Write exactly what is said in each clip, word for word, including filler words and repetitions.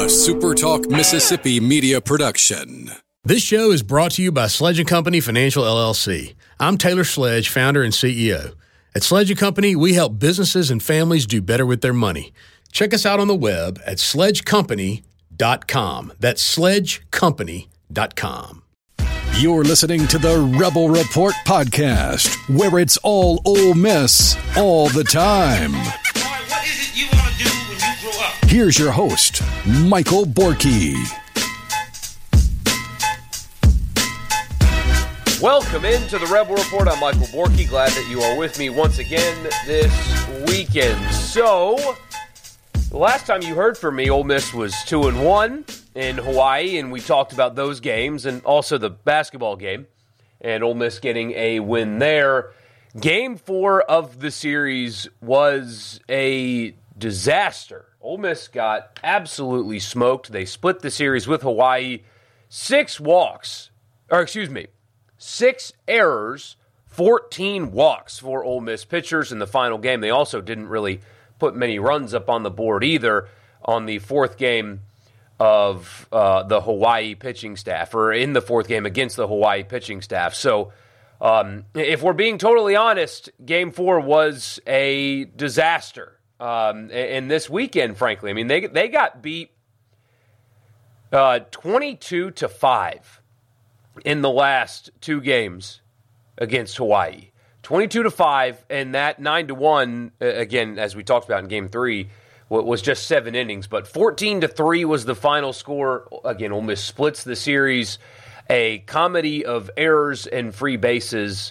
A SuperTalk Mississippi media production. This show is brought to you by Sledge and Company Financial L L C. I'm Taylor Sledge, founder and C E O. At Sledge and Company, we help businesses and families do better with their money. Check us out on the web at sledge company dot com. That's sledge company dot com. You're listening to the Rebel Report podcast, where it's all Ole Miss all the time. What is it you want to do when you grow up? Here's your host, Michael Borky. Welcome into the Rebel Report. I'm Michael Borky. Glad that you are with me once again this weekend. So, the last time you heard from me, Ole Miss was two and one in Hawaii, and we talked about those games and also the basketball game, and Ole Miss getting a win there. Game four of the series was a disaster. Ole Miss got absolutely smoked. They split the series with Hawaii. Six walks, or excuse me, six errors, fourteen walks for Ole Miss pitchers in the final game. They also didn't really put many runs up on the board either on the fourth game of uh, the Hawaii pitching staff, or in the fourth game against the Hawaii pitching staff. So um, if we're being totally honest, game four was a disaster. Um, and this weekend, frankly, I mean, they they got beat uh, twenty-two to five in the last two games against Hawaii. twenty-two to five, and that nine to one, again, as we talked about in game three, was just seven innings, but fourteen to three was the final score. Again, Ole Miss splits the series, a comedy of errors and free bases.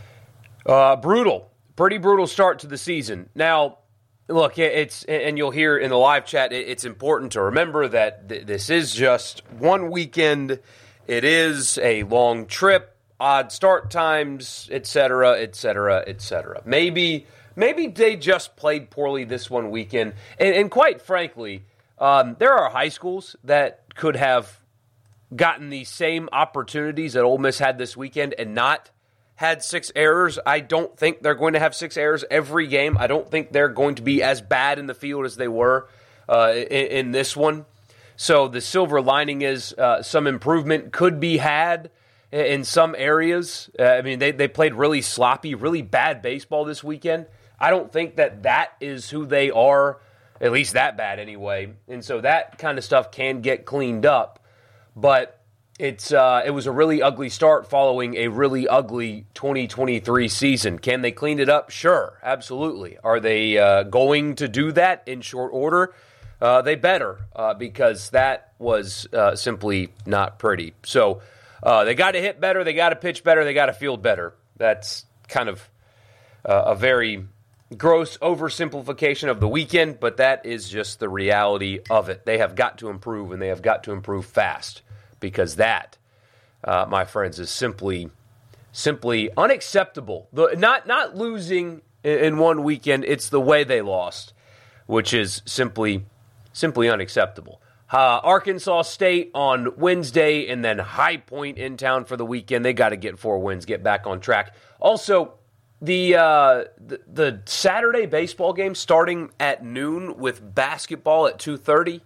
Uh, brutal, pretty brutal start to the season. Now, look, it's, and you'll hear in the live chat, it's important to remember that th- this is just one weekend. It is a long trip, odd start times, et cetera, et cetera, et cetera. Maybe, maybe they just played poorly this one weekend. And, and quite frankly, um, there are high schools that could have gotten the same opportunities that Ole Miss had this weekend and not had six errors. I don't think they're going to have six errors every game. I don't think they're going to be as bad in the field as they were uh, in, in this one. So the silver lining is uh, some improvement could be had in some areas. Uh, I mean, they, they played really sloppy, really bad baseball this weekend. I don't think that that is who they are, at least that bad anyway. And so that kind of stuff can get cleaned up. But it's uh, it was a really ugly start following a really ugly twenty twenty-three season. Can they clean it up? Sure, absolutely. Are they uh, going to do that in short order? Uh, they better, uh, because that was uh, simply not pretty. So uh, they got to hit better, they got to pitch better, they got to field better. That's kind of uh, a very gross oversimplification of the weekend, but that is just the reality of it. They have got to improve, and they have got to improve fast, because that, uh, my friends, is simply simply unacceptable. The, not not losing in, in one weekend, it's the way they lost, which is simply simply unacceptable. Uh, Arkansas State on Wednesday, and then High Point in town for the weekend. They got to get four wins, get back on track. Also, the, uh, the the Saturday baseball game starting at noon with basketball at two thirty.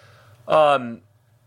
Um,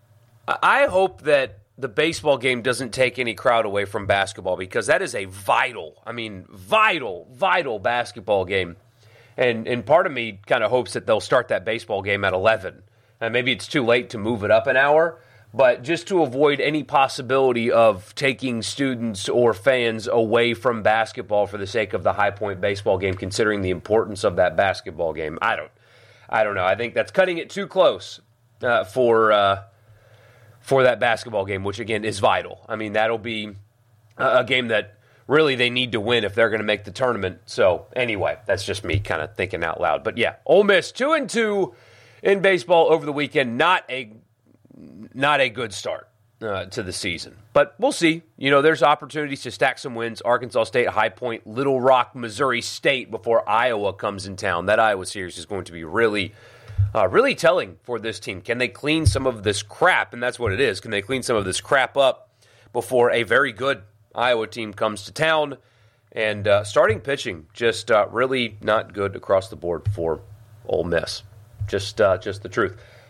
I hope that the baseball game doesn't take any crowd away from basketball, because that is a vital, I mean, vital, vital basketball game. And and part of me kind of hopes that they'll start that baseball game at eleven. And maybe it's too late to move it up an hour, but just to avoid any possibility of taking students or fans away from basketball for the sake of the High Point baseball game, considering the importance of that basketball game. I don't I don't know. I think that's cutting it too close uh, for uh, for that basketball game, which, again, is vital. I mean, that'll be a, a game that really they need to win if they're going to make the tournament. So, anyway, that's just me kind of thinking out loud. But, yeah, Ole Miss two and two in baseball over the weekend. Not a not a good start uh, to the season. But we'll see. You know, there's opportunities to stack some wins. Arkansas State, High Point, Little Rock, Missouri State before Iowa comes in town. That Iowa series is going to be really, uh, really telling for this team. Can they clean some of this crap? And that's what it is. Can they clean some of this crap up before a very good Iowa team comes to town? And uh, starting pitching, just uh, really not good across the board for Ole Miss. Just uh, just the truth.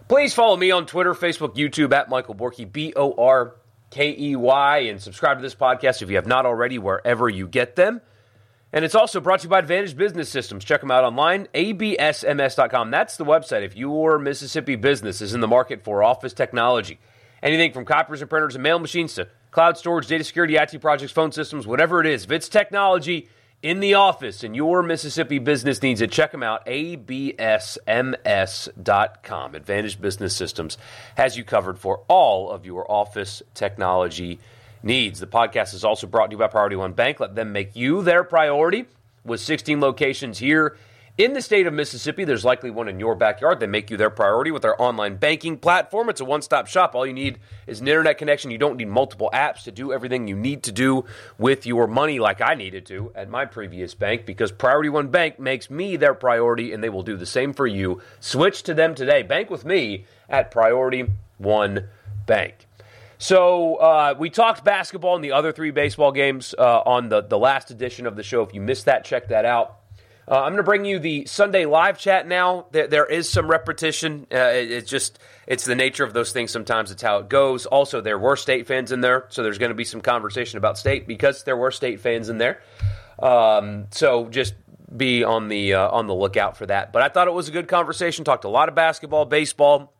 Please follow me on Twitter, Facebook, YouTube at Michael Borky, B O R K E Y, and subscribe to this podcast if you have not already, wherever you get them. And it's also brought to you by Advantage Business Systems. Check them out online, A B S M S dot com. That's the website if your Mississippi business is in the market for office technology. Anything from copiers and printers and mail machines to cloud storage, data security, I T projects, phone systems, whatever it is. If it's technology in the office and your Mississippi business needs it, check them out, A B S M S dot com. Advantage Business Systems has you covered for all of your office technology needs. The podcast is also brought to you by Priority One Bank. Let them make you their priority. With sixteen locations here in the state of Mississippi, there's likely one in your backyard. They make you their priority with their online banking platform. It's a one-stop shop. All you need is an internet connection. You don't need multiple apps to do everything you need to do with your money like I needed to at my previous bank, because Priority One Bank makes me their priority, and they will do the same for you. Switch to them today. Bank with me at Priority One Bank. So uh, we talked basketball and the other three baseball games uh, on the, the last edition of the show. If you missed that, check that out. Uh, I'm going to bring you the Sunday live chat now. There, there is some repetition. Uh, it, it's just, it's the nature of those things. Sometimes it's how it goes. Also, there were State fans in there, so there's going to be some conversation about State because there were State fans in there. Um, so just be on the uh, on the lookout for that. But I thought it was a good conversation. Talked a lot of basketball, baseball.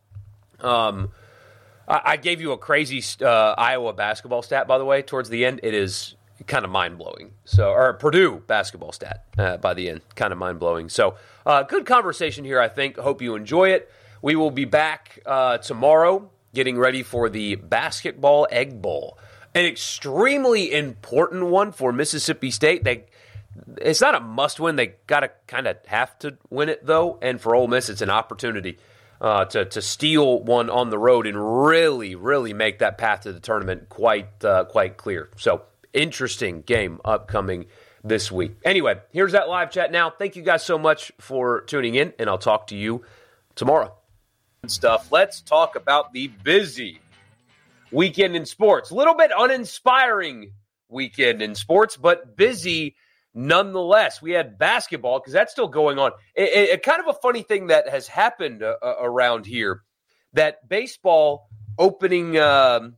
Um I gave you a crazy uh, Iowa basketball stat, by the way, towards the end. It is kind of mind-blowing. So, or Purdue basketball stat uh, by the end, kind of mind-blowing. So, uh, good conversation here, I think. Hope you enjoy it. We will be back uh, tomorrow getting ready for the Basketball Egg Bowl, an extremely important one for Mississippi State. They, it's not a must-win. They got to kind of have to win it, though. And for Ole Miss, it's an opportunity Uh, to, to steal one on the road and really, really make that path to the tournament quite uh, quite clear. So, interesting game upcoming this week. Anyway, here's that live chat now. Thank you guys so much for tuning in, and I'll talk to you tomorrow. Stuff. Let's talk about the busy weekend in sports. A little bit uninspiring weekend in sports, but busy nonetheless. We had basketball because that's still going on. It, it, it kind of a funny thing that has happened uh, around here, that baseball opening um,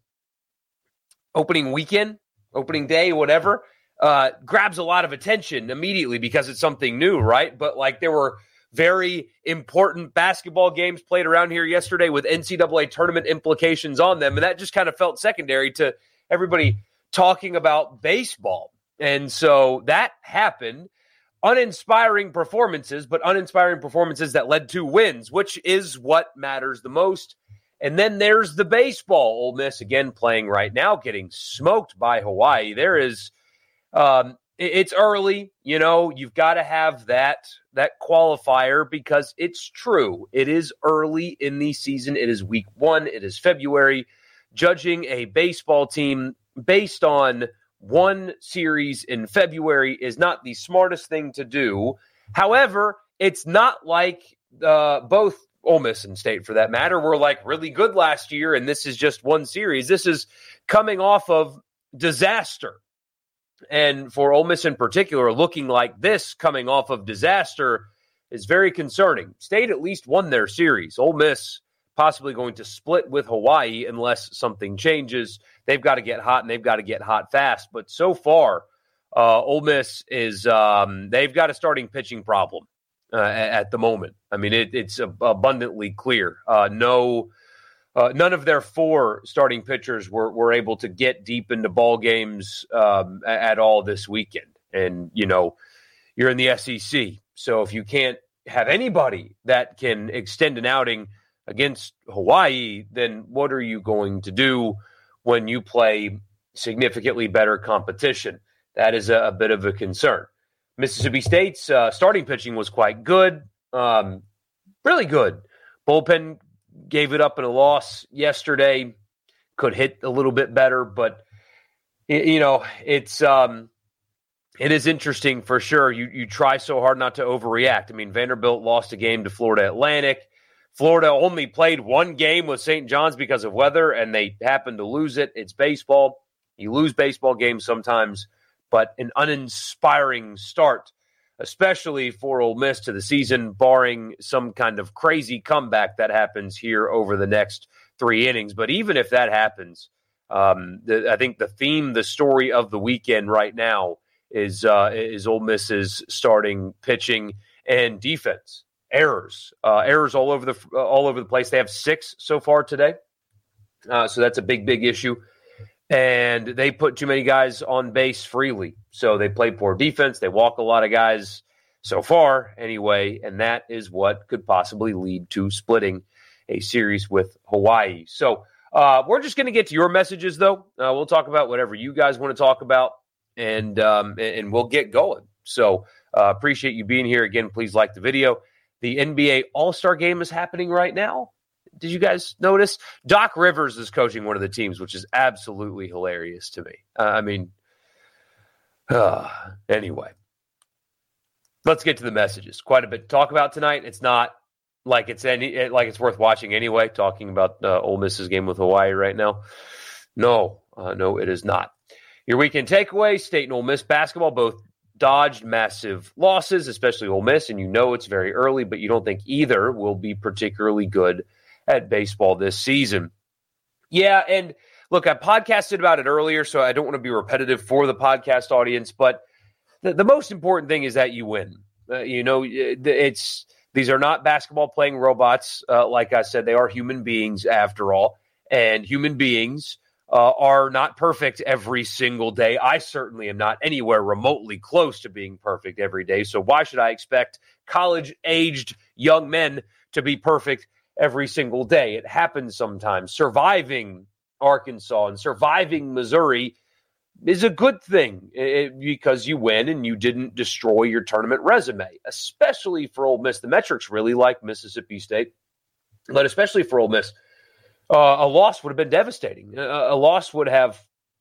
opening weekend, opening day, whatever, uh, grabs a lot of attention immediately because it's something new, right? But like there were very important basketball games played around here yesterday with N C double A tournament implications on them, and that just kind of felt secondary to everybody talking about baseball. And so that happened. Uninspiring performances, but uninspiring performances that led to wins, which is what matters the most. And then there's the baseball. Ole Miss, again, playing right now, getting smoked by Hawaii. There is, um, it's early. You know, you've got to have that, that qualifier because it's true. It is early in the season. It is week one. It is February. Judging a baseball team based on one series in February is not the smartest thing to do. However, it's not like uh, both Ole Miss and State, for that matter, were like really good last year, and this is just one series. This is coming off of disaster. And for Ole Miss in particular, looking like this coming off of disaster is very concerning. State at least won their series. Ole Miss possibly going to split with Hawaii unless something changes. They've got to get hot, and they've got to get hot fast. But so far, uh, Ole Miss is um, – they've got a starting pitching problem uh, at the moment. I mean, it, it's abundantly clear. Uh, no uh, – none of their four starting pitchers were, were able to get deep into ball games um, at all this weekend. And, you know, you're in the S E C. So if you can't have anybody that can extend an outing – against Hawaii, then what are you going to do when you play significantly better competition? That is a, a bit of a concern. Mississippi State's uh, starting pitching was quite good, um, really good. Bullpen gave it up in a loss yesterday. Could hit a little bit better, but it, you know it's um, it is interesting for sure. You you try so hard not to overreact. I mean, Vanderbilt lost a game to Florida Atlantic. Florida only played one game with Saint John's because of weather, and they happened to lose it. It's baseball. You lose baseball games sometimes, but an uninspiring start, especially for Ole Miss to the season, barring some kind of crazy comeback that happens here over the next three innings. But even if that happens, um, the, I think the theme, the story of the weekend right now is uh, is Ole Miss's starting pitching and defense. Errors, uh, errors all over the uh, all over the place. They have six so far today, uh, so that's a big, big issue. And they put too many guys on base freely, so they play poor defense. They walk a lot of guys so far, anyway, and that is what could possibly lead to splitting a series with Hawaii. So uh, we're just going to get to your messages, though. Uh, we'll talk about whatever you guys want to talk about, and um, and we'll get going. So uh, appreciate you being here again. Please like the video. The N B A All-Star Game is happening right now. Did you guys notice? Doc Rivers is coaching one of the teams, which is absolutely hilarious to me. Uh, I mean, uh, anyway. Let's get to the messages. Quite a bit to talk about tonight. It's not like it's any like it's worth watching anyway, talking about uh, Ole Miss's game with Hawaii right now. No, uh, no, it is not. Your weekend takeaway, State and Ole Miss basketball both dodged massive losses, especially Ole Miss, and you know it's very early, but you don't think either will be particularly good at baseball this season. Yeah, and look, I podcasted about it earlier, so I don't want to be repetitive for the podcast audience, but the, the most important thing is that you win. Uh, you know, it's these are not basketball playing robots. Uh, like I said, they are human beings after all, and human beings Uh, are not perfect every single day. I certainly am not anywhere remotely close to being perfect every day. So why should I expect college-aged young men to be perfect every single day? It happens sometimes. Surviving Arkansas and surviving Missouri is a good thing it, because you win and you didn't destroy your tournament resume, especially for Ole Miss. The metrics really like Mississippi State, but especially for Ole Miss. Uh, a loss would have been devastating. A, a loss would have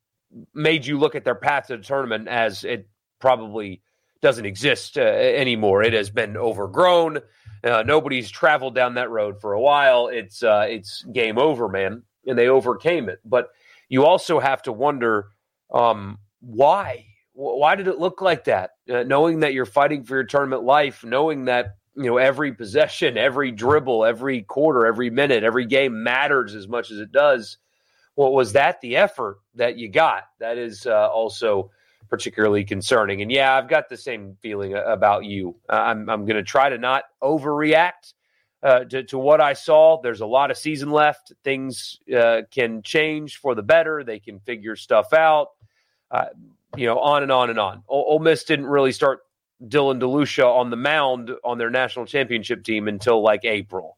made you look at their path to the tournament as it probably doesn't exist uh, anymore. It has been overgrown. Uh, nobody's traveled down that road for a while. It's uh, it's game over, man, and they overcame it. But you also have to wonder um, why. Why did it look like that? Uh, knowing that you're fighting for your tournament life, knowing that you know, every possession, every dribble, every quarter, every minute, every game matters as much as it does. Well, was that the effort that you got? That is uh, also particularly concerning. And yeah, I've got the same feeling about you. Uh, I'm, I'm going to try to not overreact uh, to, to what I saw. There's a lot of season left. Things uh, can change for the better. They can figure stuff out, uh, you know, on and on and on. O- Ole Miss didn't really start Dylan DeLucia on the mound on their national championship team until like April.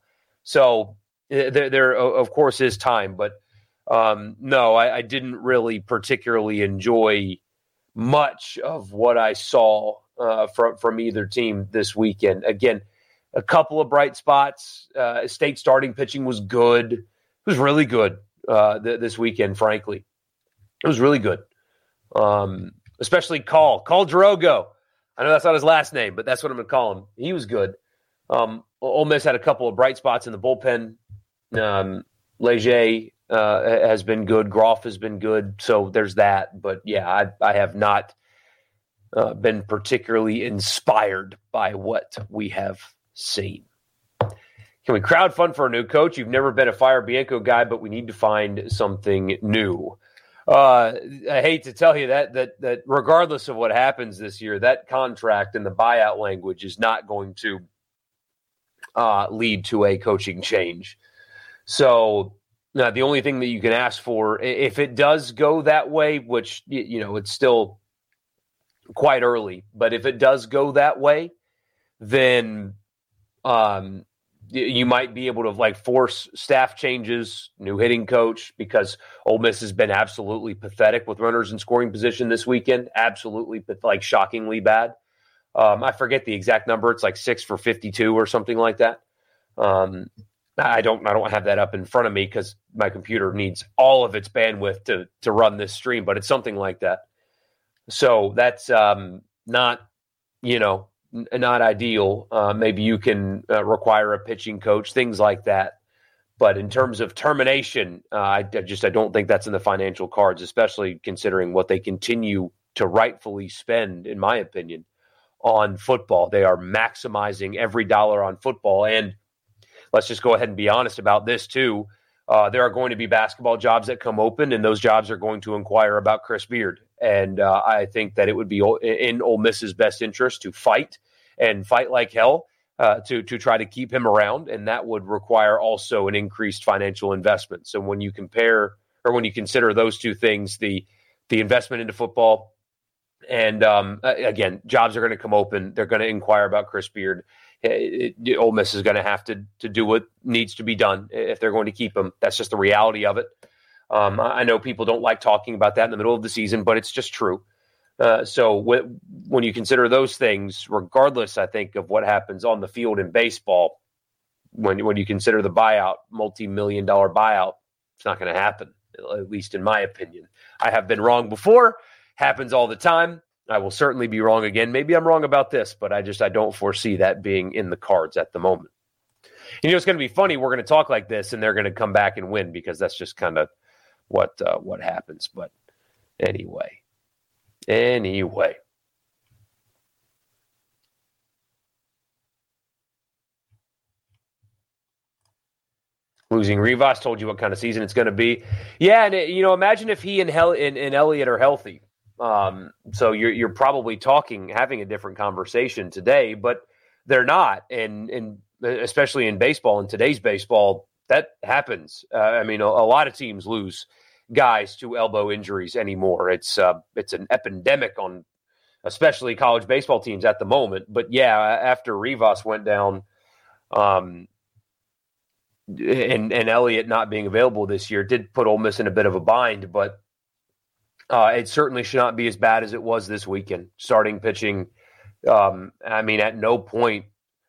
So there, there of course, is time. But um, no, I, I didn't really particularly enjoy much of what I saw uh, from, from either team this weekend. Again, a couple of bright spots. Uh, State starting pitching was good. It was really good uh, th- this weekend, frankly. It was really good. Um, especially Call. Call Drogo. I know that's not his last name, but that's what I'm going to call him. He was good. Um, Ole Miss had a couple of bright spots in the bullpen. Um, Leger uh, has been good. Groff has been good. So there's that. But, yeah, I, I have not uh, been particularly inspired by what we have seen. Can we crowdfund for a new coach? You've never been a Fire Bianco guy, but we need to find something new. Uh, I hate to tell you that, that, that regardless of what happens this year, that contract and the buyout language is not going to uh, lead to a coaching change. So uh, the only thing that you can ask for, if it does go that way, which, you know, it's still quite early, but if it does go that way, then um, you might be able to like force staff changes, new hitting coach, because Ole Miss has been absolutely pathetic with runners in scoring position this weekend. Absolutely, like shockingly bad. Um, I forget the exact number. It's like six for fifty-two or something like that. Um, I don't, I don't have that up in front of me because my computer needs all of its bandwidth to to run this stream, but it's something like that. So that's um, not, you know. Not ideal. Uh, maybe you can uh, require a pitching coach, things like that. But in terms of termination, uh, I, I just I don't think that's in the financial cards, especially considering what they continue to rightfully spend, in my opinion, on football. They are maximizing every dollar on football. And let's just go ahead and be honest about this too. Uh, there are going to be basketball jobs that come open, and those jobs are going to inquire about Chris Beard. And uh, I think that it would be in Ole Miss's best interest to fight and fight like hell uh, to to try to keep him around, and that would require also an increased financial investment. So when you compare or when you consider those two things, the the investment into football and um, again, jobs are going to come open. They're going to inquire about Chris Beard. It, it, Ole Miss is going to have to to do what needs to be done if they're going to keep him. That's just the reality of it. Um, I know people don't like talking about that in the middle of the season, but it's just true. Uh, so w- when you consider those things, regardless, I think, of what happens on the field in baseball, when when you consider the buyout, multi-million dollar buyout, it's not going to happen, at least in my opinion. I have been wrong before. Happens all the time. I will certainly be wrong again. Maybe I'm wrong about this, but I just I don't foresee that being in the cards at the moment. You know, it's going to be funny. We're going to talk like this, and they're going to come back and win because that's just kind of what uh, what happens. But anyway, anyway. Losing Rivas told you what kind of season it's going to be. Yeah, and, you know, imagine if he and, Hel- and, and Elliott are healthy. Um, so you're you're probably talking, having a different conversation today, but they're not. And, and especially in baseball, in today's baseball, that happens. Uh, I mean, a, a lot of teams lose guys to elbow injuries anymore. It's uh, it's an epidemic on especially college baseball teams at the moment. But yeah, after Rivas went down, um, and and Elliott not being available this year did put Ole Miss in a bit of a bind, but uh, it certainly should not be as bad as it was this weekend. Starting pitching, um, I mean, at no point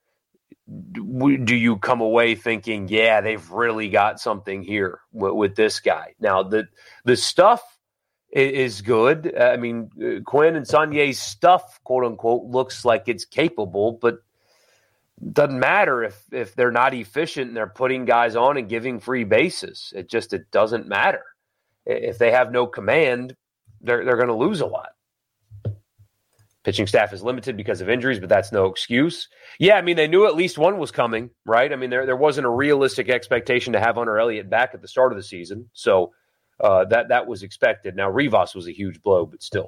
do you come away thinking, yeah, they've really got something here with, with this guy. Now, the the stuff is good. I mean, Quinn and Sonier's stuff, quote unquote, looks like it's capable, but doesn't matter if if they're not efficient and they're putting guys on and giving free bases. It just it doesn't matter. If they have no command, they're they're going to lose a lot. Pitching staff is limited because of injuries, but that's no excuse. Yeah, I mean, they knew at least one was coming, right? I mean, there there wasn't a realistic expectation to have Hunter Elliott back at the start of the season, so uh, that that was expected. Now, Rivas was a huge blow, but still.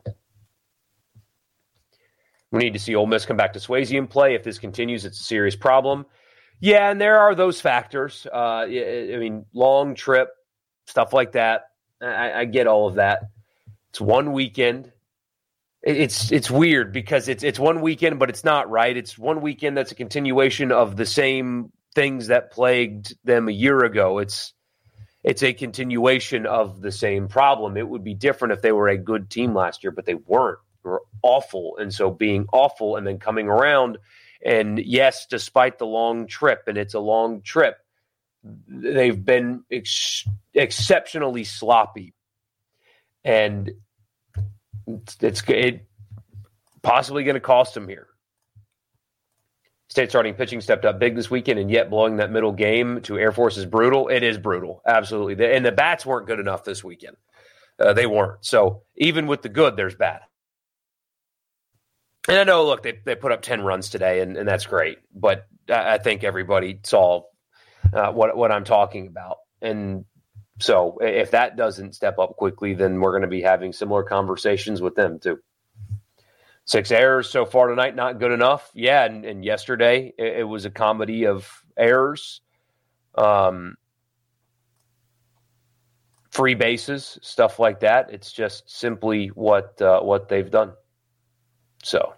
We need to see Ole Miss come back to Swayze and play. If this continues, it's a serious problem. Yeah, and there are those factors. Uh, I mean, long trip, stuff like that. I, I get all of that. It's one weekend. It's it's weird because it's it's one weekend, but it's not, right? It's one weekend that's a continuation of the same things that plagued them a year ago. It's it's a continuation of the same problem. It would be different if they were a good team last year, but they weren't. They were awful. And so being awful and then coming around, and yes, despite the long trip, and it's a long trip, they've been ex- exceptionally sloppy. And It's, it's it possibly going to cost them here. State starting pitching stepped up big this weekend, and yet blowing that middle game to Air Force is brutal. It is brutal, absolutely. And the bats weren't good enough this weekend. Uh, they weren't. So even with the good, there's bad. And I know, look, they they put up ten runs today, and, and that's great. But I think everybody saw uh, what what I'm talking about. And so if that doesn't step up quickly, then we're going to be having similar conversations with them too. Six errors so far tonight, not good enough. Yeah, and, and yesterday it, it was a comedy of errors, um, free bases, stuff like that. It's just simply what uh, what they've done. So,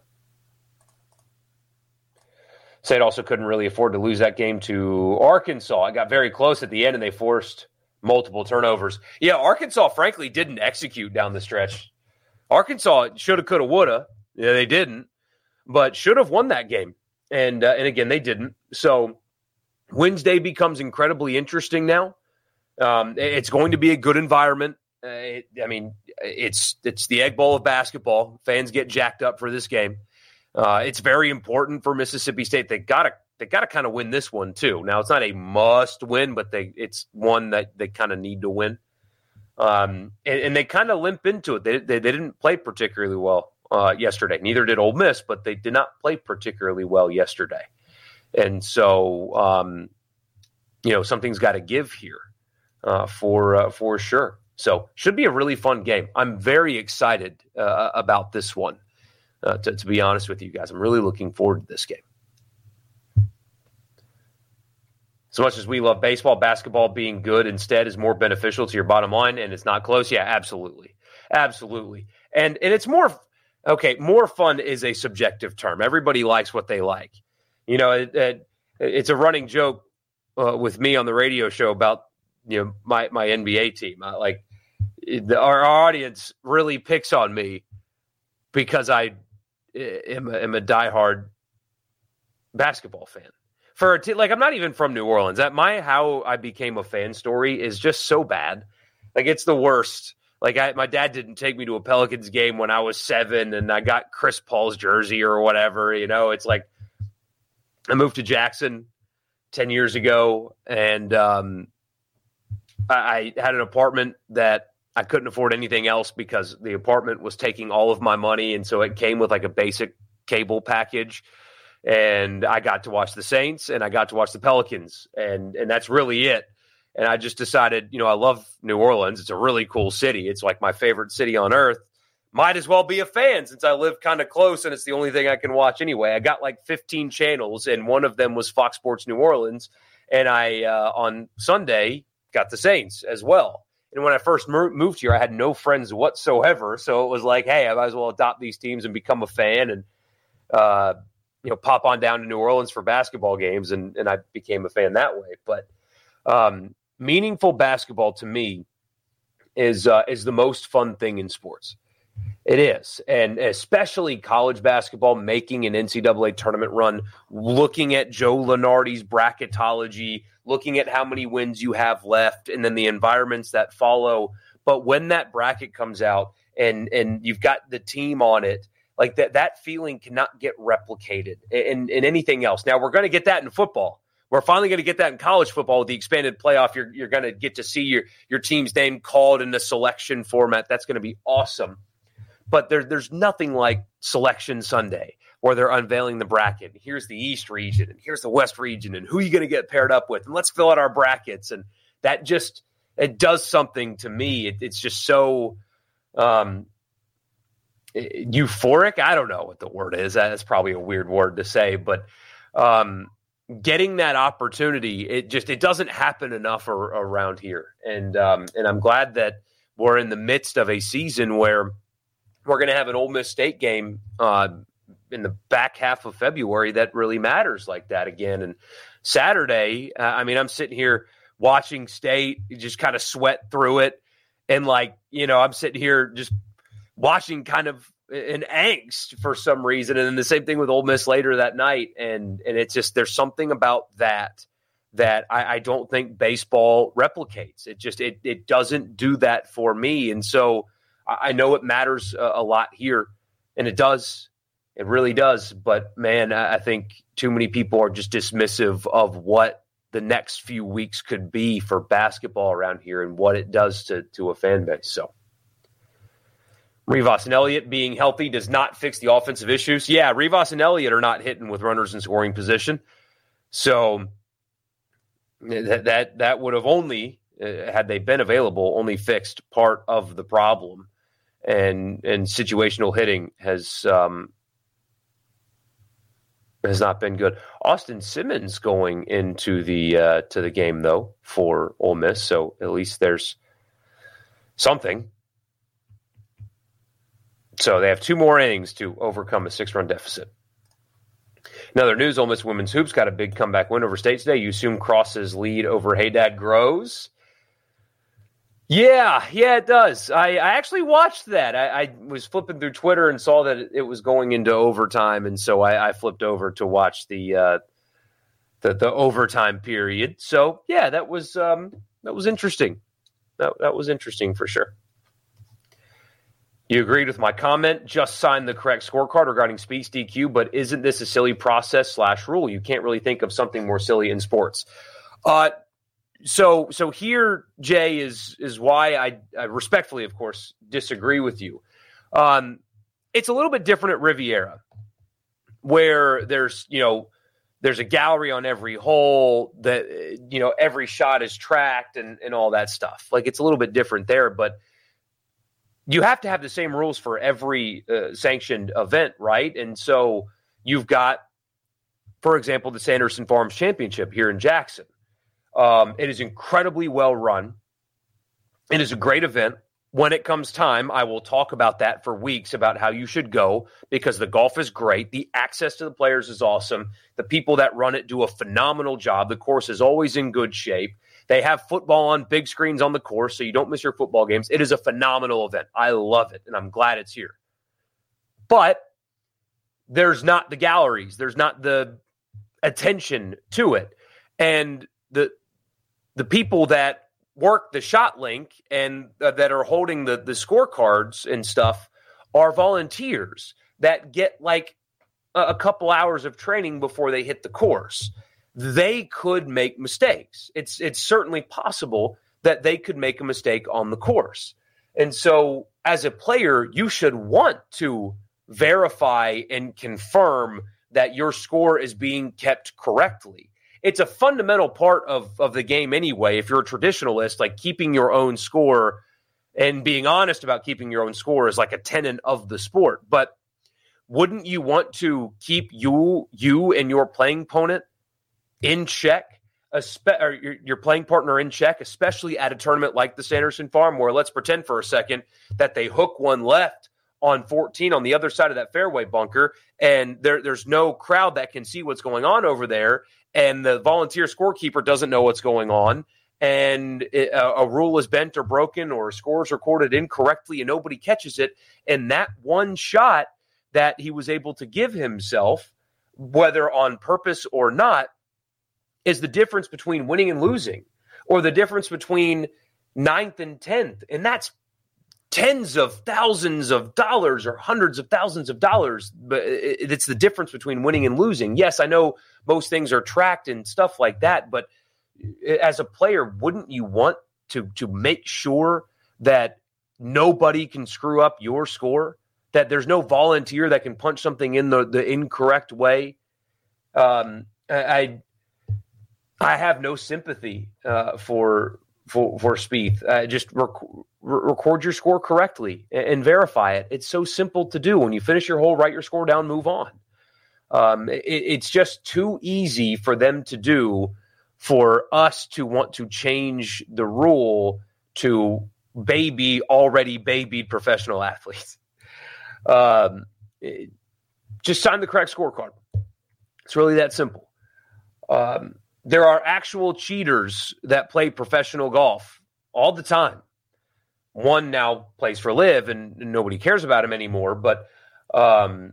State also couldn't really afford to lose that game to Arkansas. It got very close at the end, and they forced multiple turnovers. Yeah, Arkansas, frankly, didn't execute down the stretch. Arkansas shoulda, coulda, woulda. Yeah, they didn't, but should have won that game. And uh, and again, they didn't. So Wednesday becomes incredibly interesting now. Um, it's going to be a good environment. Uh, it, I mean, it's it's the Egg Bowl of basketball. Fans get jacked up for this game. Uh, it's very important for Mississippi State. They gotta they gotta kind of win this one too. Now it's not a must win, but they it's one that they kind of need to win. Um, and, and they kind of limp into it. They, they they didn't play particularly well uh, yesterday. Neither did Ole Miss, but they did not play particularly well yesterday. And so, um, you know, something's got to give here uh, for uh, for sure. So should be a really fun game. I'm very excited uh, about this one, uh, to, to be honest with you guys. I'm really looking forward to this game. As much as we love baseball, basketball being good instead is more beneficial to your bottom line, and it's not close. Yeah, absolutely. Absolutely. And and it's more, okay, more fun is a subjective term. Everybody likes what they like. You know, it, it, it's a running joke uh, with me on the radio show about, you know, my, my N B A team. I, like, the, our, our audience really picks on me because I am a, am a diehard basketball fan. For a t- like, I'm not even from New Orleans. That my how I became a fan story is just so bad. Like, it's the worst. Like, I, my dad didn't take me to a Pelicans game when I was seven, and I got Chris Paul's jersey or whatever. You know, it's like I moved to Jackson ten years ago, and um, I, I had an apartment that I couldn't afford anything else because the apartment was taking all of my money, and so it came with like a basic cable package. And I got to watch the Saints and I got to watch the Pelicans, and, and that's really it. And I just decided, you know, I love New Orleans. It's a really cool city. It's like my favorite city on earth. Might as well be a fan since I live kind of close and it's the only thing I can watch anyway. I got like fifteen channels, and one of them was Fox Sports New Orleans. And I, uh, on Sunday, got the Saints as well. And when I first moved here, I had no friends whatsoever. So it was like, hey, I might as well adopt these teams and become a fan. And, uh, you know, pop on down to New Orleans for basketball games, and, and I became a fan that way. But um, meaningful basketball to me is uh, is the most fun thing in sports. It is, and especially college basketball, making an N C double A tournament run, looking at Joe Lunardi's bracketology, looking at how many wins you have left, and then the environments that follow. But when that bracket comes out and and you've got the team on it, like that, that feeling cannot get replicated in, in anything else. Now, we're going to get that in football. We're finally going to get that in college football with the expanded playoff. You're, you're going to get to see your, your team's name called in the selection format. That's going to be awesome. But there, there's nothing like Selection Sunday where they're unveiling the bracket. Here's the East region, and here's the West region, and who are you going to get paired up with? And let's fill out our brackets. And that just, it does something to me. It, it's just so um, – euphoric. I don't know what the word is. That's probably a weird word to say, but um, getting that opportunity, it just, it doesn't happen enough or, around here. And, um, and I'm glad that we're in the midst of a season where we're going to have an Ole Miss State game uh, in the back half of February that really matters like that again. And Saturday, uh, I mean, I'm sitting here watching State, just kind of sweat through it. And like, you know, I'm sitting here just watching kind of an angst for some reason. And then the same thing with Ole Miss later that night. And and it's just, there's something about that that I, I don't think baseball replicates. It just, it it doesn't do that for me. And so I, I know it matters a, a lot here, and it does. It really does. But man, I, I think too many people are just dismissive of what the next few weeks could be for basketball around here and what it does to, to a fan base. So Rivas and Elliott being healthy does not fix the offensive issues. Yeah, Rivas and Elliott are not hitting with runners in scoring position. So that that, that would have only, uh, had they been available, only fixed part of the problem. And and situational hitting has um, has not been good. Austin Simmons going into the uh, to the game, though, for Ole Miss. So at least there's something. So they have two more innings to overcome a six-run deficit. In other news, Ole Miss women's hoops got a big comeback win over State today. You assume Cross's lead over Haydad grows? Yeah, yeah, it does. I, I actually watched that. I, I was flipping through Twitter and saw that it was going into overtime, and so I, I flipped over to watch the, uh, the the overtime period. So yeah, that was um, that was interesting. That that was interesting for sure. You agreed with my comment, just signed the correct scorecard regarding Speaks D Q, but isn't this a silly process slash rule? You can't really think of something more silly in sports. Uh, so so here, Jay, is is why I, I respectfully, of course, disagree with you. Um, it's a little bit different at Riviera, where there's, you know, there's a gallery on every hole that, you know, every shot is tracked and, and all that stuff. Like, it's a little bit different there, but you have to have the same rules for every uh, sanctioned event, right? And so you've got, for example, the Sanderson Farms Championship here in Jackson. Um, it is incredibly well run. It is a great event. When it comes time, I will talk about that for weeks, about how you should go, because the golf is great. The access to the players is awesome. The people that run it do a phenomenal job. The course is always in good shape. They have football on big screens on the course, so you don't miss your football games. It is a phenomenal event. I love it, and I'm glad it's here. But there's not the galleries. There's not the attention to it. And the the people that work the shot link and uh, that are holding the, the scorecards and stuff are volunteers that get like a, a couple hours of training before they hit the course. They could make mistakes. It's it's certainly possible that they could make a mistake on the course. And so as a player, you should want to verify and confirm that your score is being kept correctly. It's a fundamental part of, of the game anyway. If you're a traditionalist, like, keeping your own score and being honest about keeping your own score is like a tenet of the sport. But wouldn't you want to keep you you and your playing opponent in check, espe- or your, your playing partner in check, especially at a tournament like the Sanderson Farm, where let's pretend for a second that they hook one left on fourteen on the other side of that fairway bunker, and there, there's no crowd that can see what's going on over there, and the volunteer scorekeeper doesn't know what's going on, and it, a, a rule is bent or broken, or a score is recorded incorrectly and nobody catches it, and that one shot that he was able to give himself, whether on purpose or not, is the difference between winning and losing, or the difference between ninth and tenth, and that's tens of thousands of dollars or hundreds of thousands of dollars, but it's the difference between winning and losing. Yes, I know most things are tracked and stuff like that, but as a player, wouldn't you want to to make sure that nobody can screw up your score, that there's no volunteer that can punch something in the, the incorrect way? Um, I I have no sympathy uh, for for for Spieth. Uh, just rec- record your score correctly and, and verify it. It's so simple to do. When you finish your hole, write your score down, move on. Um, it, it's just too easy for them to do, for us to want to change the rule to baby already babied professional athletes. Um, it, just sign the correct scorecard. It's really that simple. Um, there are actual cheaters that play professional golf all the time. One now plays for Live, and nobody cares about him anymore. But um,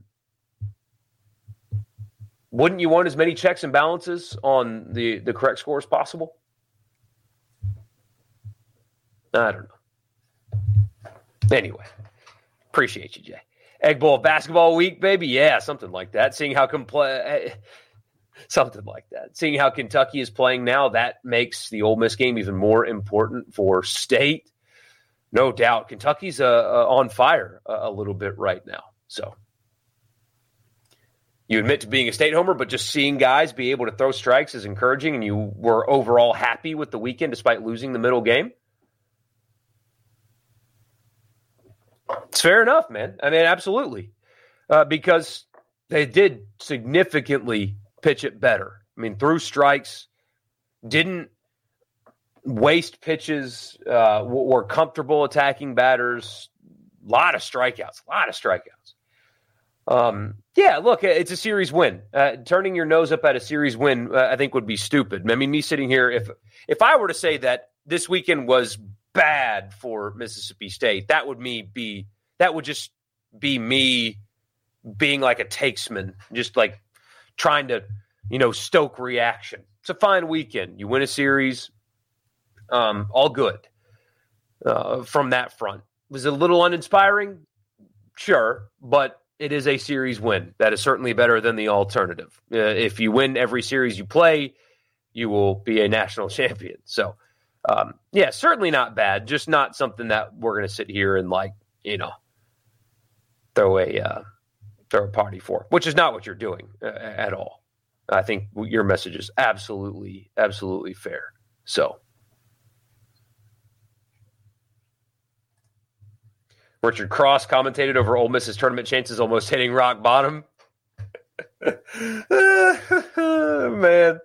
wouldn't you want as many checks and balances on the, the correct score as possible? I don't know. Anyway, appreciate you, Jay. Egg Bowl basketball week, baby. Yeah, something like that. Seeing how compl- something like that. Seeing how Kentucky is playing now, that makes the Ole Miss game even more important for State. No doubt. Kentucky's uh, uh, on fire a, a little bit right now. So you admit to being a State homer, but just seeing guys be able to throw strikes is encouraging, and you were overall happy with the weekend despite losing the middle game. It's fair enough, man. I mean, absolutely. Uh, because they did significantly pitch it better. I mean, threw strikes, didn't waste pitches, uh, were comfortable attacking batters. A lot of strikeouts, a lot of strikeouts. Um, yeah, look, it's a series win. Uh, turning your nose up at a series win, uh, I think, would be stupid. I mean, me sitting here, if if I were to say that this weekend was bad for Mississippi State, that would me be that would just be me being like a takesman, just like trying to, you know, stoke reaction. It's a fine weekend. You win a series, um, all good uh, from that front. Was it a little uninspiring? Sure, but it is a series win. That is certainly better than the alternative. Uh, if you win every series you play, you will be a national champion. So, um, yeah, certainly not bad, just not something that we're going to sit here and, like, you know, throw a uh, throw a party for, which is not what you're doing uh, at all. I think your message is absolutely, absolutely fair. So, Richard Cross commentated over Ole Miss's tournament chances almost hitting rock bottom. Man.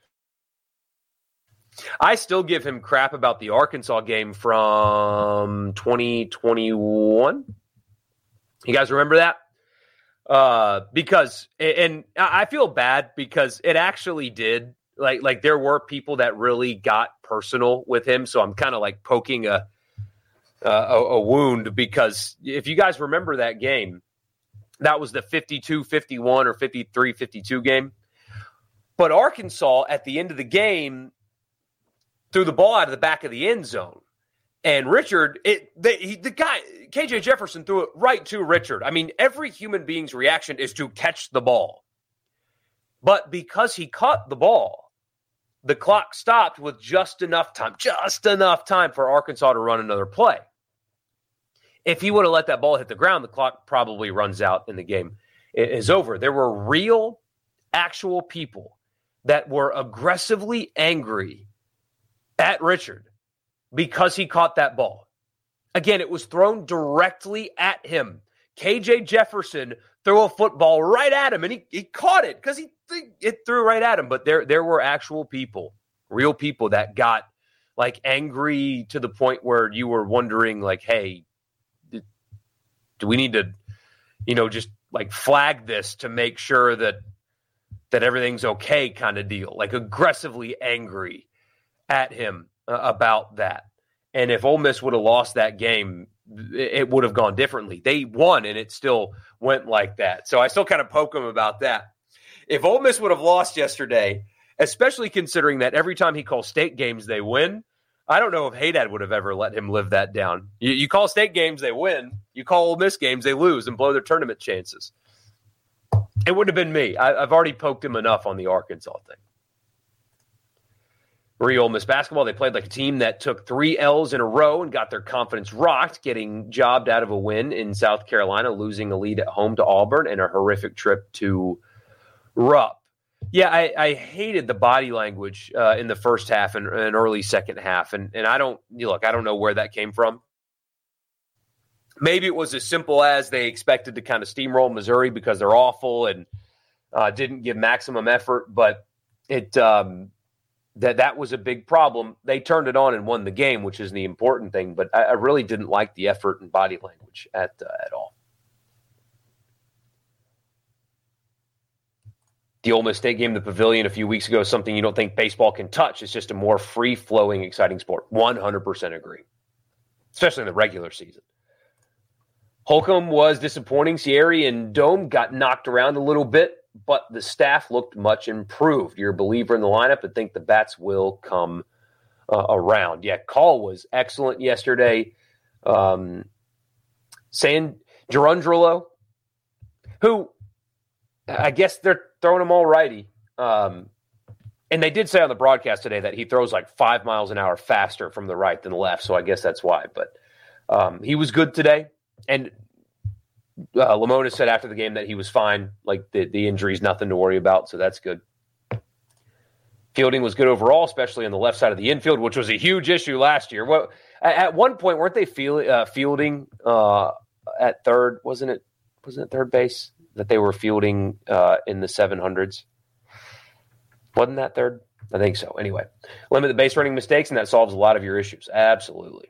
I still give him crap about the Arkansas game from twenty twenty-one. You guys remember that? Uh, because, and I feel bad because it actually did. Like, like there were people that really got personal with him. So I'm kind of like poking a, a, a wound because if you guys remember that game, that was the fifty-two fifty-one or fifty-three fifty-two game. But Arkansas at the end of the game threw the ball out of the back of the end zone. And Richard, it they, he, the guy, K J Jefferson threw it right to Richard. I mean, every human being's reaction is to catch the ball. But because he caught the ball, the clock stopped with just enough time, just enough time for Arkansas to run another play. If he would have let that ball hit the ground, the clock probably runs out and the game is over. There were real, actual people that were aggressively angry at Richard because he caught that ball. Again, it was thrown directly at him. K J Jefferson threw a football right at him, and he, he caught it because he it threw right at him. But there, there were actual people, real people that got like angry to the point where you were wondering, like, hey, do we need to, you know, just like flag this to make sure that that everything's okay kind of deal, like aggressively angry at him uh, about that. And if Ole Miss would have lost that game, it would have gone differently. They won, and it still went like that. So I still kind of poke him about that. If Ole Miss would have lost yesterday, especially considering that every time he calls state games, they win, I don't know if Haydad would have ever let him live that down. You, you call state games, they win. You call Ole Miss games, they lose and blow their tournament chances. It wouldn't have been me. I, I've already poked him enough on the Arkansas thing. Re Ole Miss basketball, they played like a team that took three L's in a row and got their confidence rocked, getting jobbed out of a win in South Carolina, losing a lead at home to Auburn, and a horrific trip to Rupp. Yeah, I, I hated the body language uh, in the first half and, and early second half, and and I don't look, I don't know where that came from. Maybe it was as simple as they expected to kind of steamroll Missouri because they're awful and uh, didn't give maximum effort, but it. Um, That that was a big problem. They turned it on and won the game, which is the important thing. But I, I really didn't like the effort and body language at uh, at all. The Ole Miss State game, the Pavilion, a few weeks ago, is something you don't think baseball can touch. It's just a more free-flowing, exciting sport. one hundred percent agree, especially in the regular season. Holcomb was disappointing. Sierra and Dome got knocked around a little bit, but the staff looked much improved. You're a believer in the lineup and think the bats will come uh, around. Yeah, Call was excellent yesterday. Um, San Gerundrolo, who I guess they're throwing him all righty. Um, and they did say on the broadcast today that he throws like five miles an hour faster from the right than the left, so I guess that's why. But um, he was good today. And Uh, Lamona said after the game that he was fine. Like the, the injury is nothing to worry about, so that's good. Fielding was good overall, especially on the left side of the infield, which was a huge issue last year. Well, at one point, weren't they feel, uh, fielding uh, at third? Wasn't it? Wasn't it third base that they were fielding uh, in the seven hundreds? Wasn't that third? I think so. Anyway, limit the base running mistakes, and that solves a lot of your issues. Absolutely.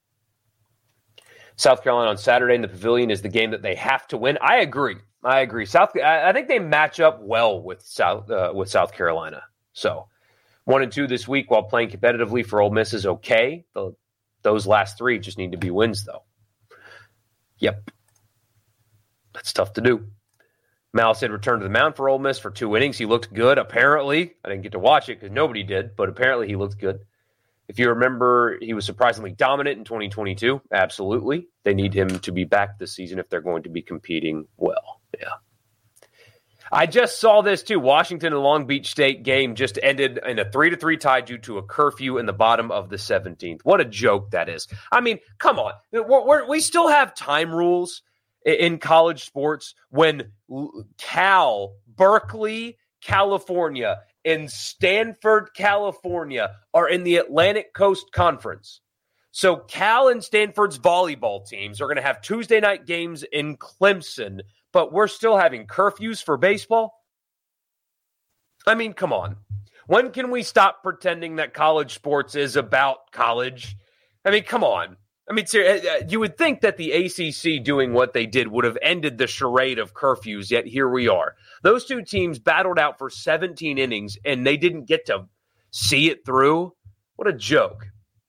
South Carolina on Saturday in the Pavilion is the game that they have to win. I agree. I agree. South. I think they match up well with South uh, with South Carolina. So one and two this week while playing competitively for Ole Miss is okay. The, those last three just need to be wins, though. Yep, that's tough to do. Malice had returned to the mound for Ole Miss for two innings. He looked good. Apparently, I didn't get to watch it because nobody did, but apparently he looked good. If you remember, he was surprisingly dominant in twenty twenty-two. Absolutely. They need him to be back this season if they're going to be competing well. Yeah. I just saw this, too. Washington and Long Beach State game just ended in a three to three tie due to a curfew in the bottom of the seventeenth. What a joke that is. I mean, come on. We're, we're, we still have time rules in college sports when Cal, Berkeley, California, and Stanford, California are in the Atlantic Coast Conference. So Cal and Stanford's volleyball teams are going to have Tuesday night games in Clemson, but we're still having curfews for baseball? I mean, come on. When can we stop pretending that college sports is about college? I mean, come on. I mean, you would think that the A C C doing what they did would have ended the charade of curfews, yet here we are. Those two teams battled out for seventeen innings, and they didn't get to see it through. What a joke.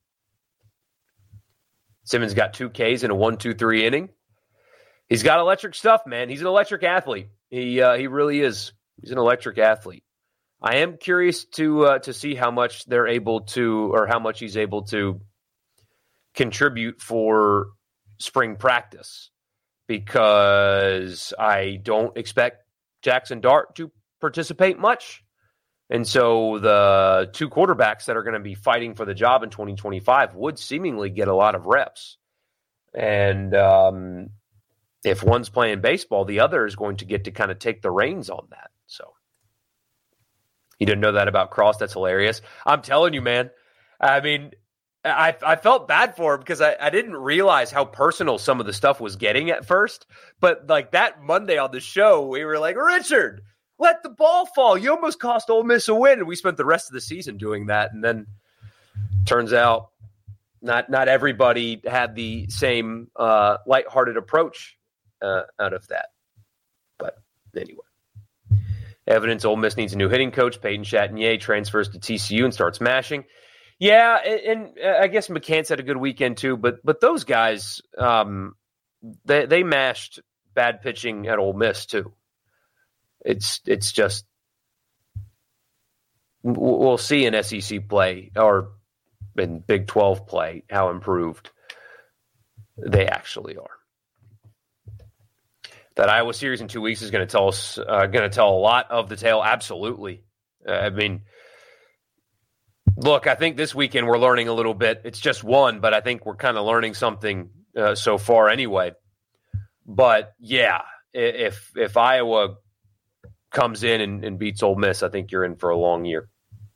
Simmons got two Ks in a one two three inning. He's got electric stuff, man. He's an electric athlete. He uh, he really is. He's an electric athlete. I am curious to uh, to see how much they're able to, or how much he's able to contribute for spring practice, because I don't expect Jackson Dart to participate much. And so the two quarterbacks that are going to be fighting for the job in twenty twenty-five would seemingly get a lot of reps. And um, if one's playing baseball, the other is going to get to kind of take the reins on that. So you didn't know that about Cross? That's hilarious. I'm telling you, man. I mean, I I felt bad for him because I, I didn't realize how personal some of the stuff was getting at first. But like that Monday on the show, we were like, Richard, let the ball fall. You almost cost Ole Miss a win. And we spent the rest of the season doing that. And then turns out not not everybody had the same uh, lighthearted approach uh, out of that. But anyway. Evidence Ole Miss needs a new hitting coach. Peyton Chatagnier transfers to T C U and starts mashing. Yeah, and, and I guess McCants had a good weekend too, but but those guys, um, they they mashed bad pitching at Ole Miss too. It's it's just we'll see in S E C play or in Big twelve play how improved they actually are. That Iowa series in two weeks is going to tell us, uh, going to tell a lot of the tale. Absolutely. Uh, I mean, look, I think this weekend we're learning a little bit. It's just one, but I think we're kind of learning something uh, so far anyway. But yeah, if if Iowa comes in and, and beats Ole Miss, I think you're in for a long year.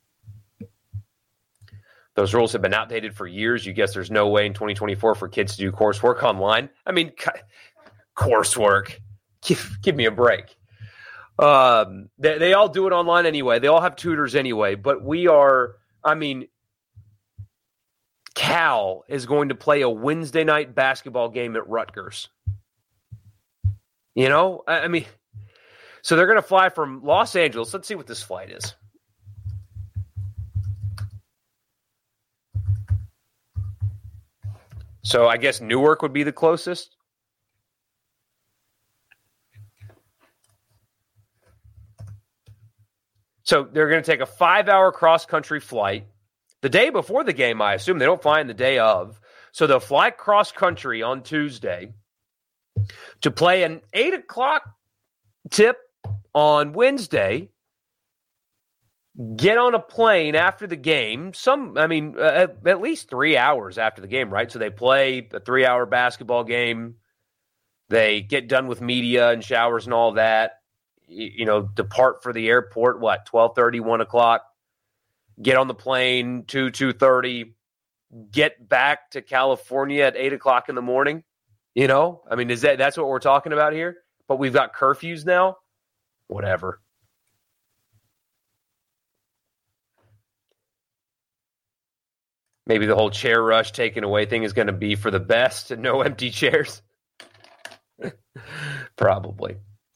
Those rules have been outdated for years. You guess there's no way in twenty twenty-four for kids to do coursework online. I mean, coursework. Give, give me a break. Um, they, they all do it online anyway. They all have tutors anyway. But we are, I mean, Cal is going to play a Wednesday night basketball game at Rutgers. You know, I, I mean, so they're going to fly from Los Angeles. Let's see what this flight is. So I guess Newark would be the closest. So they're going to take a five-hour cross-country flight. The day before the game, I assume. They don't fly in the day of. So they'll fly cross-country on Tuesday to play an eight o'clock tip on Wednesday. Get on a plane after the game. Some, I mean, uh, at least three hours after the game, right? So they play a three-hour basketball game. They get done with media and showers and all that. You know, depart for the airport, what, twelve thirty, one o'clock, get on the plane, two, two thirty, get back to California at eight o'clock in the morning. You know, I mean, is that that's what we're talking about here? But we've got curfews now? Whatever. Maybe the whole chair rush taken away thing is going to be for the best and no empty chairs. Probably.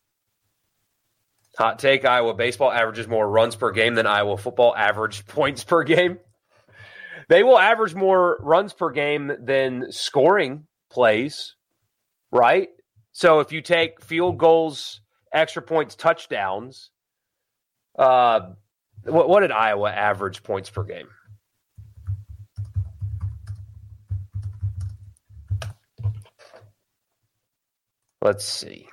Hot take, Iowa baseball averages more runs per game than Iowa football average points per game. They will average more runs per game than scoring plays, right? So if you take field goals, extra points, touchdowns, uh, what, what did Iowa average points per game? Let's see.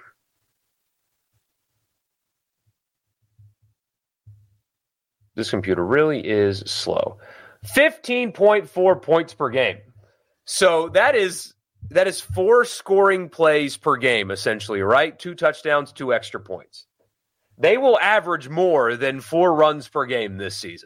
This computer really is slow. fifteen point four points per game. So that is that is four scoring plays per game, essentially, right? Two touchdowns, two extra points. They will average more than four runs per game this season.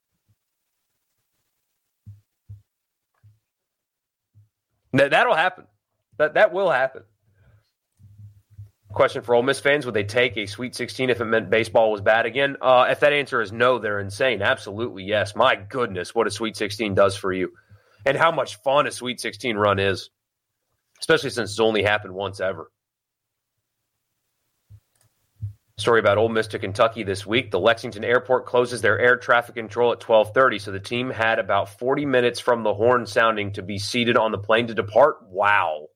That, that'll happen. That, that will happen. Question for Ole Miss fans, would they take a Sweet sixteen if it meant baseball was bad again? Uh, if that answer is no, they're insane. Absolutely, yes. My goodness, what a Sweet sixteen does for you. And how much fun a Sweet sixteen run is, especially since it's only happened once ever. Story about Ole Miss to Kentucky this week. The Lexington Airport closes their air traffic control at twelve thirty, so the team had about forty minutes from the horn sounding to be seated on the plane to depart. Wow.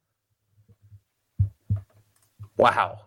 Wow.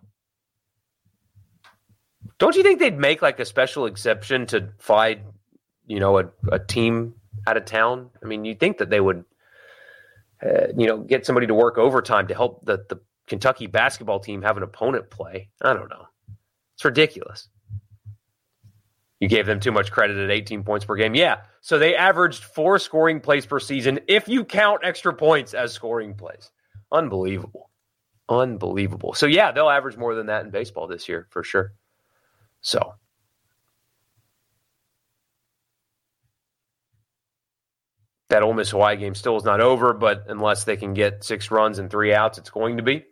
Don't you think they'd make like a special exception to fly, you know, a, a team out of town? I mean, you'd think that they would, uh, you know, get somebody to work overtime to help the, the Kentucky basketball team have an opponent play. I don't know. It's ridiculous. You gave them too much credit at eighteen points per game. Yeah, so they averaged four scoring plays per season if you count extra points as scoring plays. Unbelievable. Unbelievable. So, yeah, they'll average more than that in baseball this year for sure. So, that Ole Miss Hawaii game still is not over, but unless they can get six runs and three outs, it's going to be.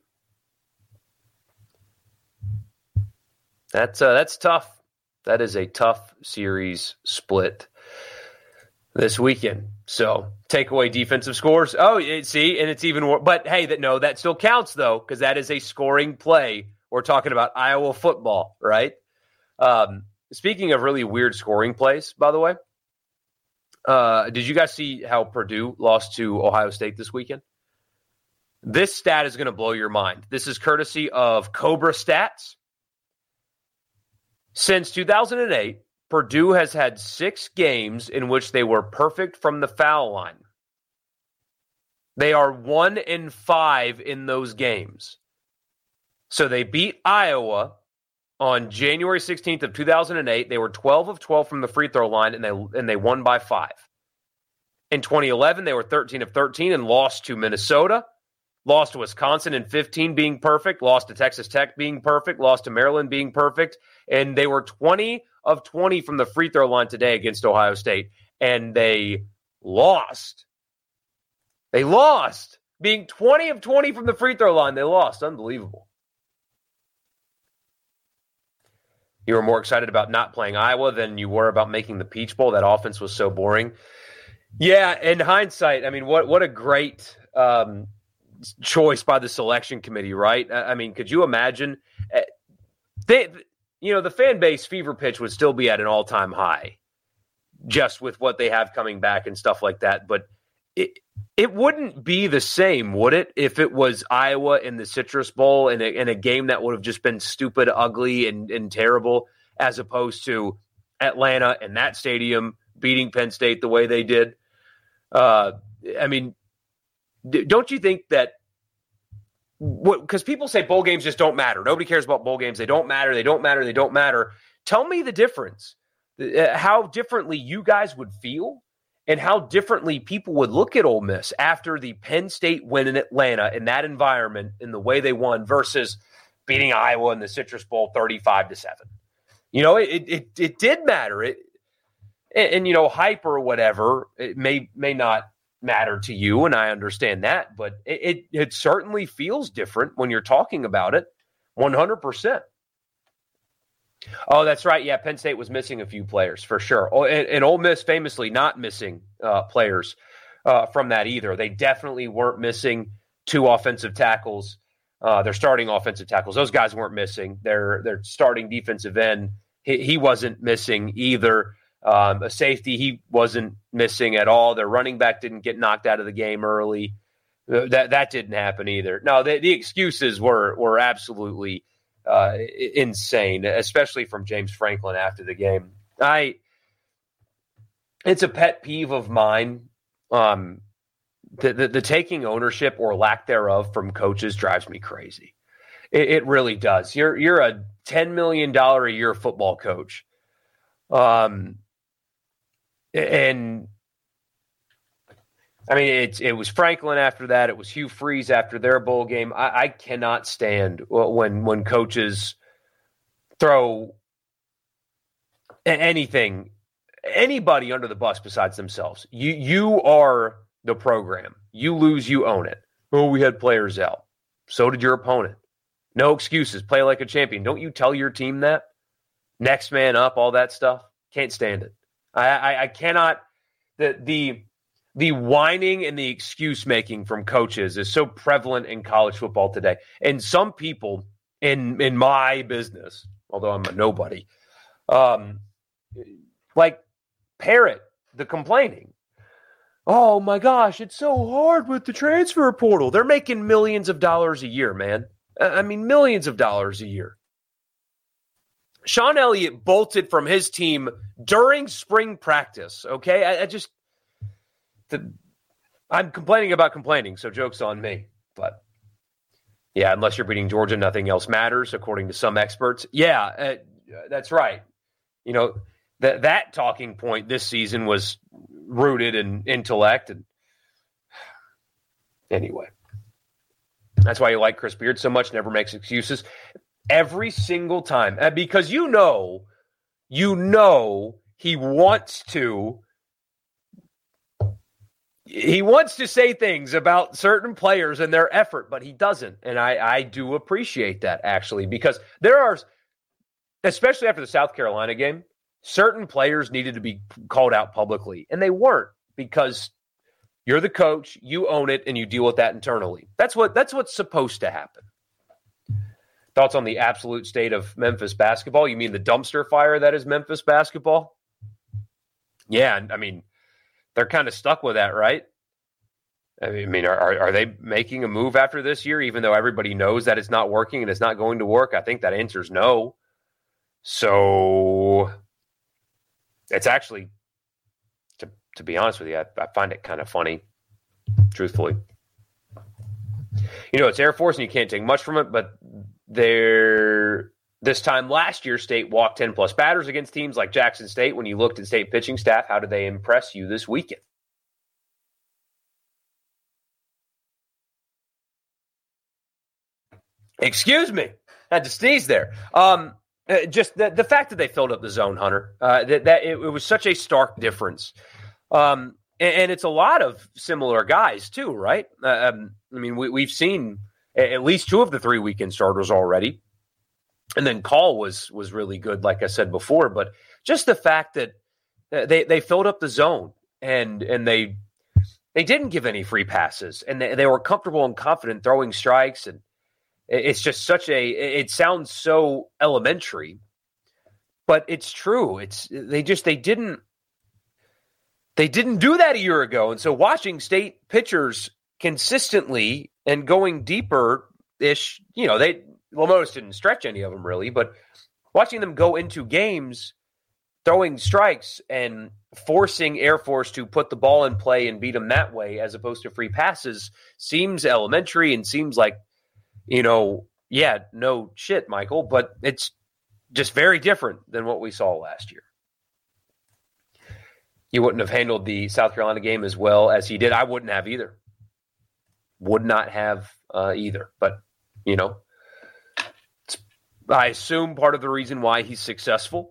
That's uh, that's tough. That is a tough series split this weekend. So, take away defensive scores. Oh, see, and it's even more. But, hey, that no, that still counts, though, because that is a scoring play. We're talking about Iowa football, right? Um, speaking of really weird scoring plays, by the way, uh, did you guys see how Purdue lost to Ohio State this weekend? This stat is going to blow your mind. This is courtesy of Cobra Stats. Since two thousand eight, Purdue has had six games in which they were perfect from the foul line. They are one in five in those games. So they beat Iowa on January sixteenth of two thousand eight. They were twelve of twelve from the free throw line, and they and they won by five. In twenty eleven, they were thirteen of thirteen and lost to Minnesota. Lost to Wisconsin in fifteen being perfect. Lost to Texas Tech being perfect. Lost to Maryland being perfect. And they were twenty of twenty from the free throw line today against Ohio State. And they lost. They lost. Being twenty of twenty from the free throw line, they lost. Unbelievable. You were more excited about not playing Iowa than you were about making the Peach Bowl. That offense was so boring. Yeah, in hindsight, I mean, what what a great um, choice by the selection committee, right? I mean, could you imagine? They, you know, the fan base fever pitch would still be at an all-time high just with what they have coming back and stuff like that. But it it wouldn't be the same, would it, if it was Iowa in the Citrus Bowl in a, in a game that would have just been stupid, ugly, and, and terrible, as opposed to Atlanta and that stadium beating Penn State the way they did? Uh, I mean, don't you think that what, because people say bowl games just don't matter. Nobody cares about bowl games. They don't matter. They don't matter. They don't matter. Tell me the difference. How differently you guys would feel and how differently people would look at Ole Miss after the Penn State win in Atlanta in that environment in the way they won versus beating Iowa in the Citrus Bowl thirty-five to seven. You know, it it it did matter. It and, and you know, hype or whatever, it may may not matter to you, and I understand that, but it, it, it certainly feels different when you're talking about it one hundred percent. Oh, that's right. Yeah, Penn State was missing a few players for sure. Oh, and, and Ole Miss famously not missing uh, players uh, from that either. They definitely weren't missing two offensive tackles. Uh, their starting offensive tackles. Those guys weren't missing. Their their starting defensive end, he, he wasn't missing either. Um, a safety, he wasn't missing at all. Their running back didn't get knocked out of the game early. Uh, that that didn't happen either. No, the, the excuses were were absolutely uh, insane, especially from James Franklin after the game. I, it's a pet peeve of mine. Um, the, the the taking ownership or lack thereof from coaches drives me crazy. It, it really does. You're you're a ten million dollars a year football coach. Um. And I mean, it, it was Franklin after that. It was Hugh Freeze after their bowl game. I, I cannot stand when when coaches throw anything, anybody under the bus besides themselves. You you are the program. You lose, you own it. Oh, we had players out. So did your opponent. No excuses. Play like a champion. Don't you tell your team that? Next man up, all that stuff. Can't stand it. I, I, I cannot. The the the whining and the excuse making from coaches is so prevalent in college football today. And some people in in my business, although I'm a nobody, um, like parrot the complaining. Oh my gosh, it's so hard with the transfer portal. They're making millions of dollars a year, man. I mean, millions of dollars a year. Sean Elliott bolted from his team during spring practice, okay? I, I just, the, I'm complaining about complaining, so joke's on me. But, yeah, unless you're beating Georgia, nothing else matters, according to some experts. Yeah, uh, that's right. You know, that that talking point this season was rooted in intellect. And anyway, that's why you like Chris Beard so much, never makes excuses. Every single time, because you know, you know he wants to, he wants to say things about certain players and their effort, but he doesn't. And I, I do appreciate that, actually, because there are, especially after the South Carolina game, certain players needed to be called out publicly, and they weren't, because you're the coach, you own it, and you deal with that internally. That's what that's what's supposed to happen. Thoughts on the absolute state of Memphis basketball? You mean the dumpster fire that is Memphis basketball? Yeah, I mean, they're kind of stuck with that, right? I mean, are, are they making a move after this year, even though everybody knows that it's not working and it's not going to work? I think that answer is no. So it's actually, to, to be honest with you, I, I find it kind of funny, truthfully. You know, it's Air Force and you can't take much from it, but There, this time last year, State walked ten plus batters against teams like Jackson State. When you looked at State pitching staff, how did they impress you this weekend? Excuse me, I had to sneeze there. Um, just the, the fact that they filled up the zone, Hunter, uh, that, that it, it was such a stark difference. Um, and, and it's a lot of similar guys too, right? Uh, um, I mean, we, we've seen at least two of the three weekend starters already. And then Call was was really good, like I said before. But just the fact that they, they filled up the zone and and they they didn't give any free passes. And they, they were comfortable and confident throwing strikes. And it's just such a – it sounds so elementary. But it's true. It's they just – they didn't – they didn't do that a year ago. And so watching State pitchers consistently – and going deeper-ish, you know, they Lamotis didn't stretch any of them really, but watching them go into games, throwing strikes and forcing Air Force to put the ball in play and beat them that way as opposed to free passes seems elementary and seems like, you know, yeah, no shit, Michael, but it's just very different than what we saw last year. He wouldn't have handled the South Carolina game as well as he did. I wouldn't have either. Would not have uh, either. But, you know, I assume part of the reason why he's successful.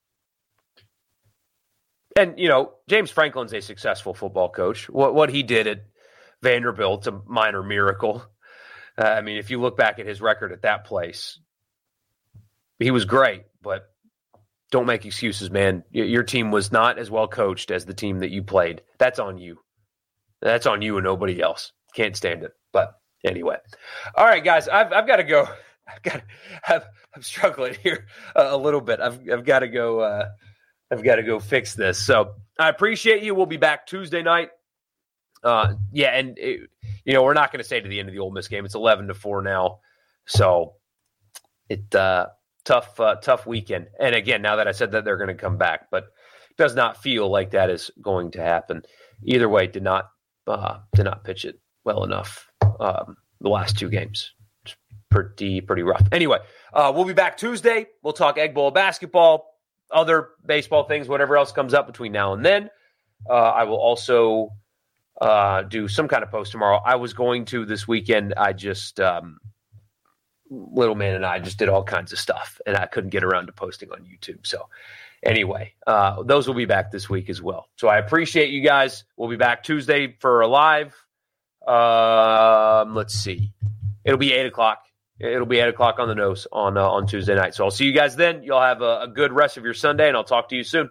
And, you know, James Franklin's a successful football coach. What what he did at Vanderbilt's a minor miracle. Uh, I mean, if you look back at his record at that place, he was great. But don't make excuses, man. Your team was not as well coached as the team that you played. That's on you. That's on you and nobody else. Can't stand it. But anyway. All right, guys, I've I've got to go. I've got I've, I'm struggling here a, a little bit. I've I've got to go uh, I've got to go fix this. So I appreciate you. We'll be back Tuesday night. Uh, yeah, and it, you know, we're not going to stay to the end of the Ole Miss game. It's eleven to four now. So it uh, tough uh, tough weekend. And again, now that I said that, they're going to come back, but it does not feel like that is going to happen. Either way, did not uh, did not pitch it well enough um, the last two games. It's pretty, pretty rough. Anyway, uh, we'll be back Tuesday. We'll talk Egg Bowl basketball, other baseball things, whatever else comes up between now and then. Uh, I will also uh, do some kind of post tomorrow. I was going to this weekend. I just, um, little man and I just did all kinds of stuff, and I couldn't get around to posting on YouTube. So anyway, uh, those will be back this week as well. So I appreciate you guys. We'll be back Tuesday for a live. Um, let's see. It'll be eight o'clock. It'll be eight o'clock on the nose on uh, on Tuesday night. So I'll see you guys then. You'll have a, a good rest of your Sunday, and I'll talk to you soon.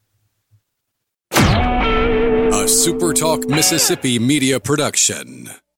A SuperTalk Mississippi media production.